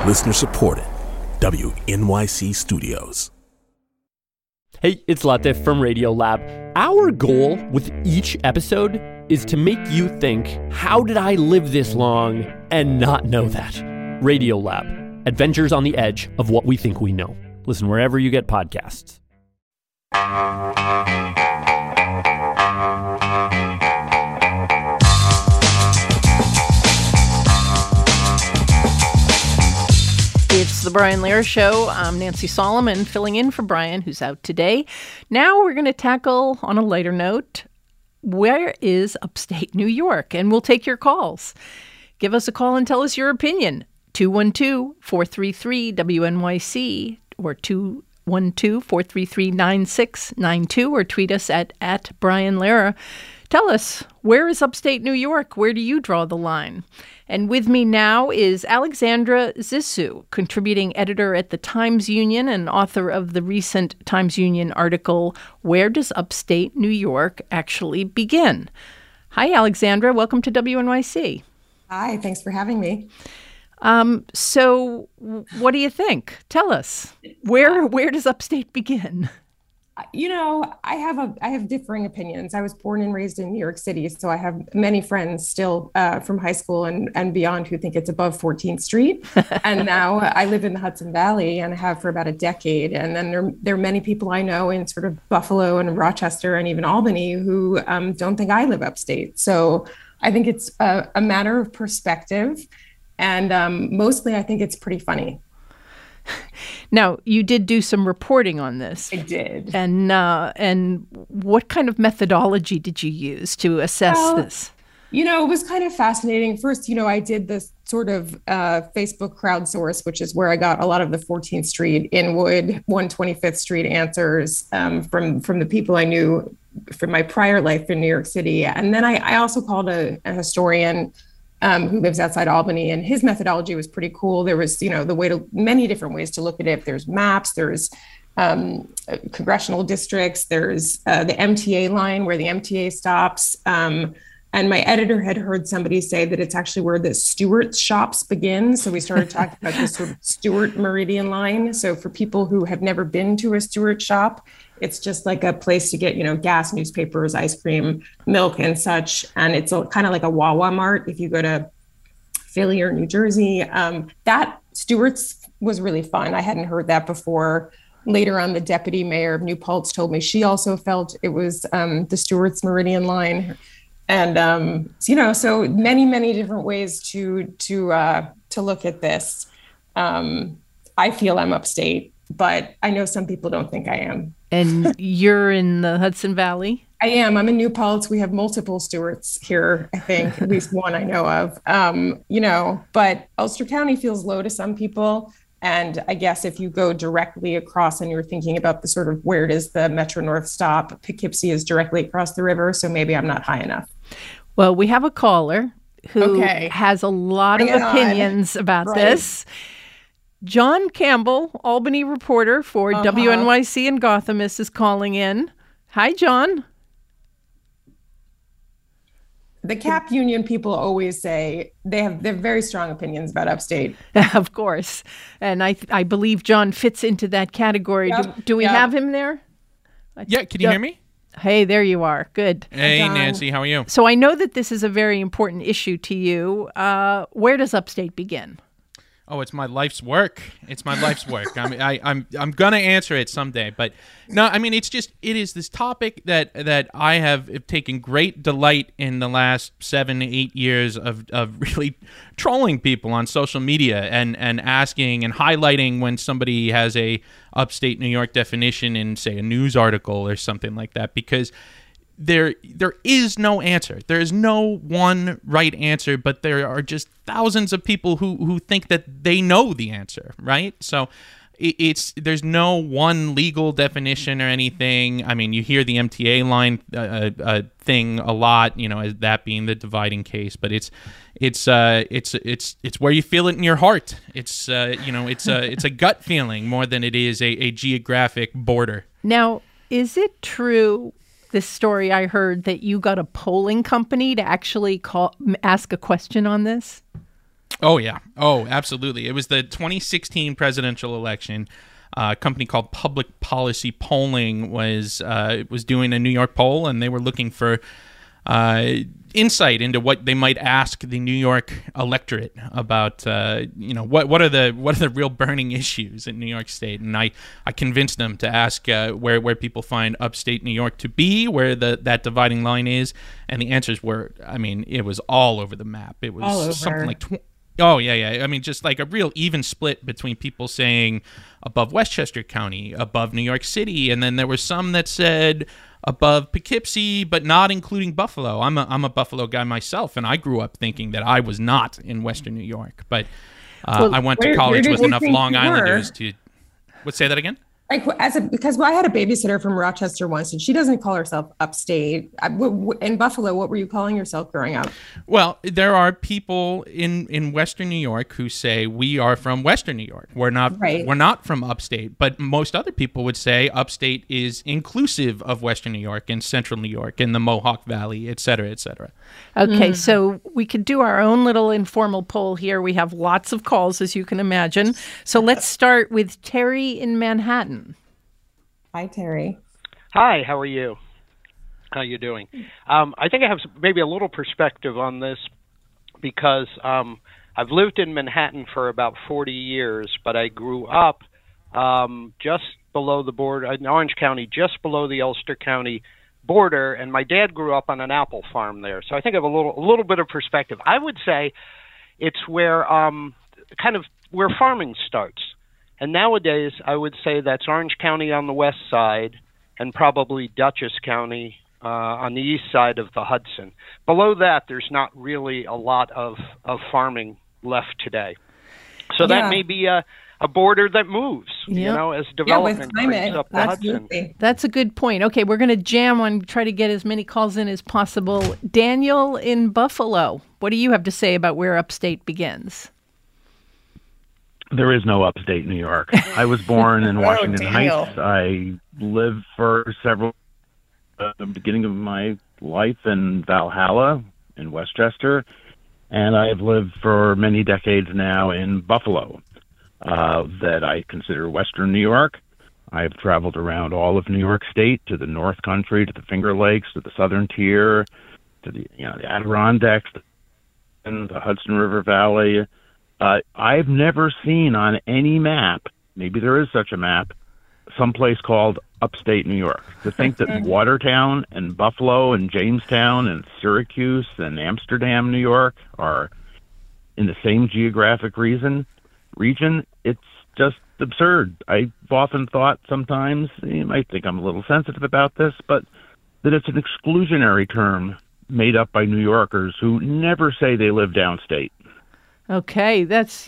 Listener supported. WNYC Studios. Hey, it's Latif from Radiolab. Our goal with each episode is to make you think, how did I live this long and not know that? Radiolab, adventures on the edge of what we think we know. Listen wherever you get podcasts. It's the Brian Lehrer Show. I'm Nancy Solomon, filling in for Brian, who's out today. Now we're going to tackle, on a lighter note, where is upstate New York? And we'll take your calls. Give us a call and tell us your opinion. 212-433-WNYC or 212-433-9692 or tweet us at Brian Lehrer. Tell us, where is upstate New York? Where do you draw the line? And with me now is Alexandra Zissou, contributing editor at the Times-Union and author of the recent Times-Union article, Where Does Upstate New York Actually Begin? Hi, Alexandra. Welcome to WNYC. Hi, thanks for having me. So what do you think? Tell us, where does upstate begin? You know, I have differing opinions. I was born and raised in New York City, so I have many friends still from high school and beyond who think it's above 14th Street. And now I live in the Hudson Valley and have for about a decade. And then there are many people I know in sort of Buffalo and Rochester and even Albany who don't think I live upstate. So I think it's a matter of perspective. And mostly I think it's pretty funny. Now, you did do some reporting on this. I did. And what kind of methodology did you use to assess this? You know, it was kind of fascinating. First, I did this sort of Facebook crowdsource, which is where I got a lot of the 14th Street, Inwood, 125th Street answers from the people I knew from my prior life in New York City. And then I also called a historian who lives outside Albany, and his methodology was pretty cool. There was, many different ways to look at it. There's maps, there's congressional districts, there's the MTA line where the MTA stops. And my editor had heard somebody say that it's actually where the Stewart shops begin. So we started talking about this sort of Stewart Meridian line. So for people who have never been to a Stewart shop, it's just like a place to get, gas, newspapers, ice cream, milk and such. And it's kind of like a Wawa Mart if you go to Philly or New Jersey. That Stewart's was really fun. I hadn't heard that before. Later on, the deputy mayor of New Paltz told me she also felt it was the Stewart's Meridian line. And, so many, many different ways to look at this. I feel I'm upstate, but I know some people don't think I am. And you're in the Hudson Valley? I am. I'm in New Paltz. We have multiple Stewarts here, I think, at least one I know of. But Ulster County feels low to some people. And I guess if you go directly across and you're thinking about the sort of where does the Metro North stop, Poughkeepsie is directly across the river. So maybe I'm not high enough. Well, we have a caller who has a lot of opinions about this. John Campbell, Albany reporter for WNYC in Gotham, is calling in. Hi, John. The CAP union people always say they're very strong opinions about upstate. Of course. And I believe John fits into that category. Yep. Do we have him there? Yeah, can you hear me? Hey, there you are. Good. Hey, Nancy, how are you? So I know that this is a very important issue to you. Where does upstate begin? Oh, it's my life's work. It's my life's work. I'm gonna answer it someday, but no, I mean it is this topic that I have taken great delight in the last 7-8 years of really trolling people on social media and asking and highlighting when somebody has a upstate New York definition in, say, a news article or something like that, because there is no answer. There is no one right answer, but there are just thousands of people who think that they know the answer, right? So there's no one legal definition or anything. I mean, you hear the MTA line thing a lot, as that being the dividing case, but it's where you feel it in your heart. It's a gut feeling more than it is a geographic border. Now, is it true, this story I heard, that you got a polling company to actually ask a question on this? Oh, yeah. Oh, absolutely. It was the 2016 presidential election. A company called Public Policy Polling was doing a New York poll, and they were looking for insight into what they might ask the New York electorate about, what are the real burning issues in New York State. And I convinced them to ask where people find upstate New York to be, where that dividing line is, and the answers were, it was all over the map. It was something like oh, yeah. Just like a real even split between people saying above Westchester County, above New York City, and then there were some that said above Poughkeepsie, but not including Buffalo. I'm a Buffalo guy myself, and I grew up thinking that I was not in Western New York. But I went to college with enough Long Islanders to... Say that again? Because I had a babysitter from Rochester once, and she doesn't call herself upstate. In Buffalo, what were you calling yourself growing up? Well, there are people in Western New York who say we are from Western New York. We're not from upstate. But most other people would say upstate is inclusive of Western New York and Central New York and the Mohawk Valley, et cetera, et cetera. Okay, so we could do our own little informal poll here. We have lots of calls, as you can imagine. So let's start with Terry in Manhattan. Hi, Terry. Hi, how are you? How you doing? I think I have maybe a little perspective on this because I've lived in Manhattan for about 40 years, but I grew up just below the border in Orange County, just below the Ulster County border, and my dad grew up on an apple farm there. So I think I have a little bit of perspective. I would say it's where where farming starts. And nowadays, I would say that's Orange County on the west side and probably Dutchess County on the east side of the Hudson. Below that, there's not really a lot of farming left today. So that may be a border that moves, as development brings up the Hudson. That's a good point. Okay, we're going to jam on, try to get as many calls in as possible. Daniel in Buffalo, what do you have to say about where upstate begins? There is no upstate New York. I was born in Washington Heights. I lived for the beginning of my life in Valhalla, in Westchester, and I've lived for many decades now in Buffalo, that I consider Western New York. I've traveled around all of New York State, to the North Country, to the Finger Lakes, to the Southern Tier, to the Adirondacks, and the Hudson River Valley. I've never seen on any map, maybe there is such a map, someplace called upstate New York. To think that Watertown and Buffalo and Jamestown and Syracuse and Amsterdam, New York are in the same geographic region, it's just absurd. I've often thought sometimes, you might think I'm a little sensitive about this, but that it's an exclusionary term made up by New Yorkers who never say they live downstate. Okay,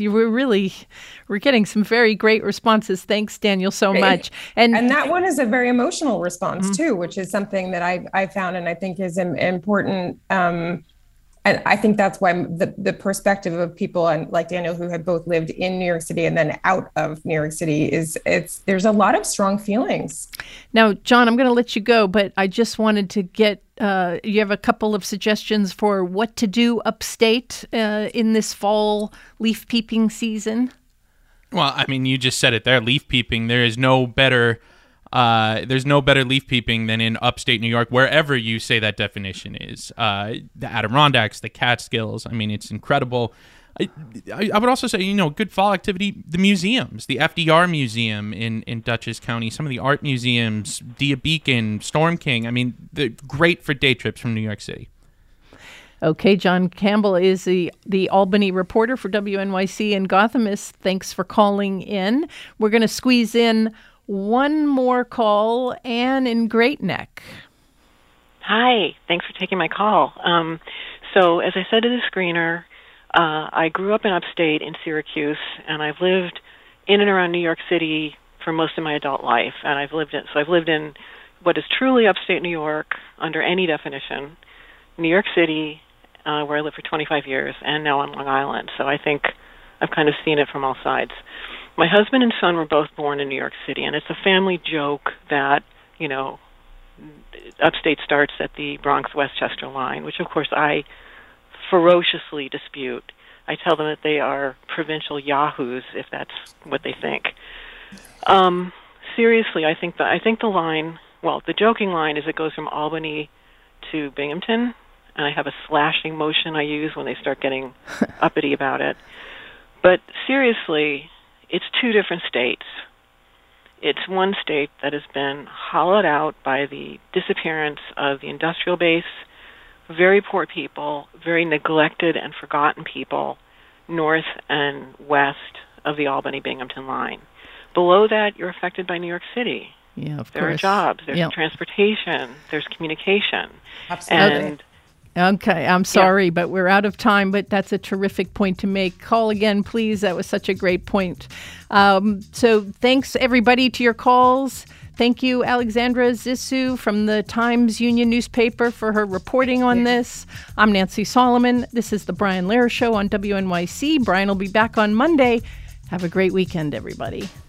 we're getting some very great responses. Thanks, Daniel, so much. And that one is a very emotional response too, which is something that I found and I think is important. And I think that's why the perspective of people like Daniel, who had both lived in New York City and then out of New York City, there's a lot of strong feelings. Now, John, I'm going to let you go, but I just wanted to get, you have a couple of suggestions for what to do upstate in this fall leaf peeping season? Well, you just said it there, leaf peeping. There is no better... there's no better leaf peeping than in upstate New York, wherever you say that definition is. The Adirondacks, the Catskills. It's incredible. I would also say, good fall activity, the museums, the FDR Museum in Dutchess County, some of the art museums, Dia Beacon, Storm King. They're great for day trips from New York City. Okay, John Campbell is the Albany reporter for WNYC and Gothamist. Thanks for calling in. We're going to squeeze in one more call. Anne in Great Neck. Hi, thanks for taking my call. So as I said to the screener, I grew up in upstate in Syracuse, and I've lived in and around New York City for most of my adult life. And I've lived in what is truly upstate New York under any definition, New York City, where I lived for 25 years, and now on Long Island. So I think I've kind of seen it from all sides. My husband and son were both born in New York City, and it's a family joke that, upstate starts at the Bronx-Westchester line, which, of course, I ferociously dispute. I tell them that they are provincial yahoos, if that's what they think. Seriously, I think the line, well, the joking line is it goes from Albany to Binghamton, and I have a slashing motion I use when they start getting uppity about it. But seriously, it's two different states. It's one state that has been hollowed out by the disappearance of the industrial base, very poor people, very neglected and forgotten people, north and west of the Albany-Binghamton line. Below that, you're affected by New York City. Yeah, of course. There are jobs, there's transportation, there's communication. Absolutely. And Okay, I'm sorry, but we're out of time, but that's a terrific point to make. Call again, please. That was such a great point. So thanks, everybody, to your calls. Thank you, Alexandra Zissou from the Times-Union newspaper for her reporting on this. I'm Nancy Solomon. This is the Brian Lehrer Show on WNYC. Brian will be back on Monday. Have a great weekend, everybody.